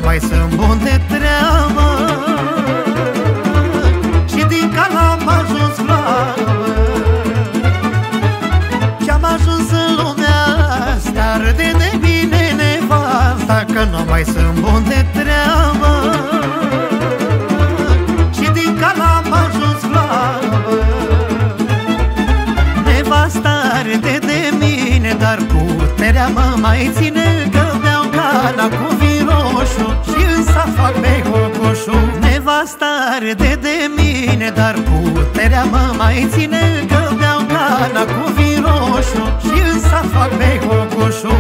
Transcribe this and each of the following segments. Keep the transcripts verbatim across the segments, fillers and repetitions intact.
mai sunt bun de treabă. Și din cal am ajuns slavă. Ce-am ajuns în lumea asta, râde de mine nevasta, că nu mai sunt bun de treabă. Și din cal am ajuns slavă. Nevasta râde de mine, dar puterea mă mai ține, că beau cana cu vin roșu și însă fac behocoșu. Nevasta râde de mine, dar puterea mă mai ține, că beau cana cu vin roșu și însă fac behocoșu.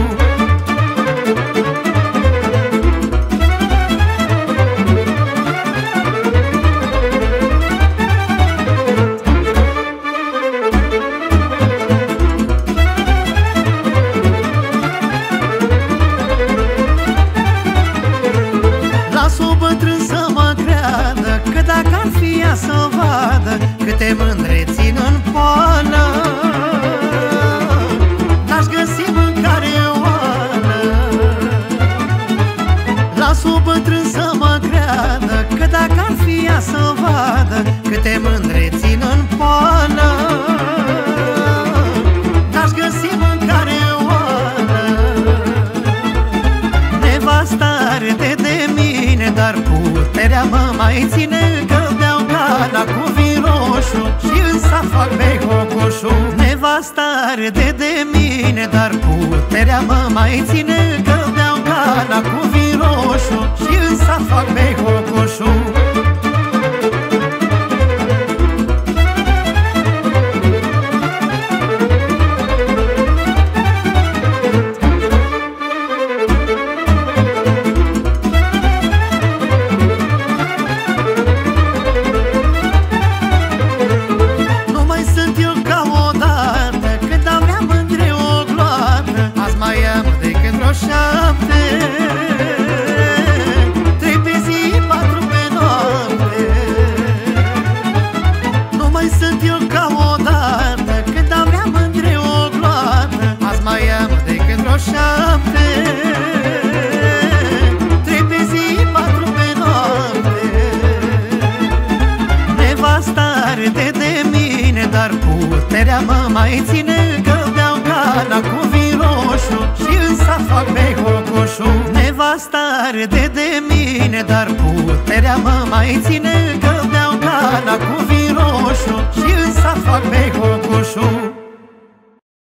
Că dacă ar fi ea să vadă câte mândre țin în poală, n-aș găsi mâncare oală. Las-o bătrân să mă creadă, că dacă ar fi ea să vadă câte mândre țin în poală, n-aș găsi mâncare oală. Nevasta râde de mine, dar puterea mă mai ține, că beau cana cu vin roșu și însă fac behocoșu. Nevasta râde de mine, dar puterea mă mai ține, că beau cana cu vin roșu și însă fac behocoșu. Șapte, trei pe zi, patru pe noapte. Nu mai sunt eu ca odată, când aveam între o gloată. Azi mai am decât vreo șapte, trei pe zi, patru pe noapte. Nevasta râde de mine, dar puterea mă mai ține, că beau cana cu vin roșu și însă fac behocoșu. Nevasta râde de mine, dar puterea mă mai ține, că beau cana